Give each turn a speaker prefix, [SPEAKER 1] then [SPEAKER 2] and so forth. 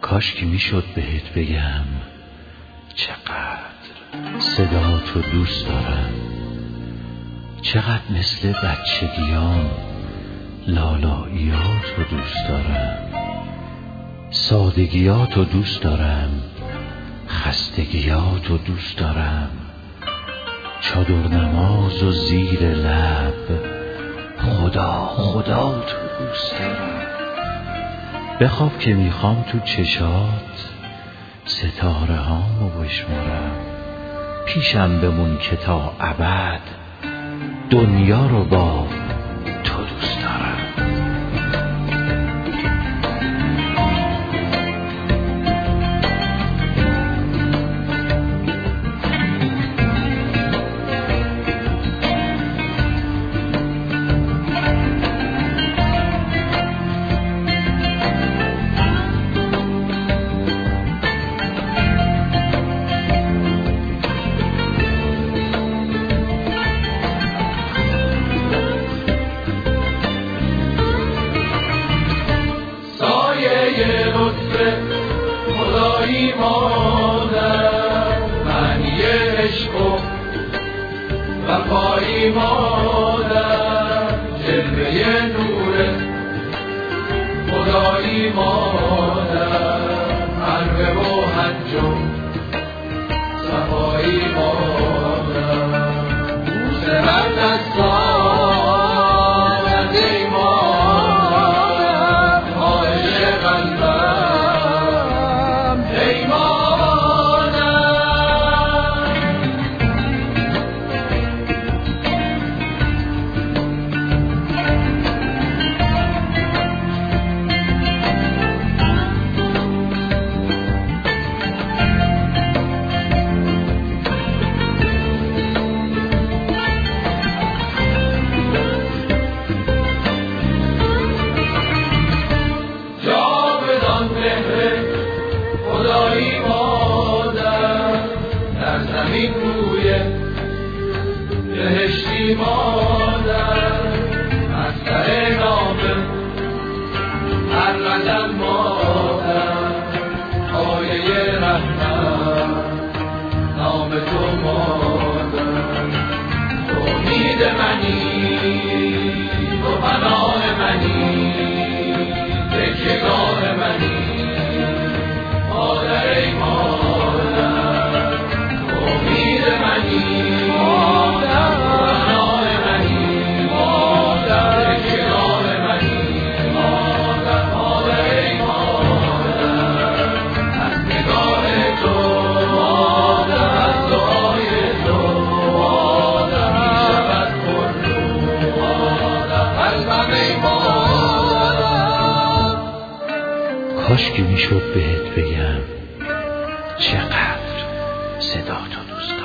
[SPEAKER 1] کاش که میشد بهت بگم چقدر صدا تو دوست دارم، چقدر مثل بچگیام لالاییاتو دوست دارم، سادگیاتو دوست دارم، خستگیاتو دوست دارم، چادر نماز و زیر لب خدا تو دوست دارم. بخواب که میخوام تو چشات ستاره هامو بشمارم، پیشم بمون که تا ابد دنیا رو با تو دوست دارم.
[SPEAKER 2] خدایی مادر معنی عشق و وفایی مادر، جلوه نور خدایی مادر، حلوه و حج و صفایی مادر، بوس هر دستان خدایی مادر، در زمین روی بهشتی مادر، از سر نامه هر قدم مادر، آیه رحمت نام تو مادر، تو امید منی، تو پناه منی، تکیهگاه منی مادر، ای مادر، تو امید منی، مادر، پناه منی، مادر، تکیهگاه منی مادر، مادر، ای مادر، از نگاه تو مادر، از دعای تو مادر، میشود پرنور مادر، قلبم ای مادر.
[SPEAKER 1] کاش که میشد بهت بگم چقدر صدا تو دوست دارم.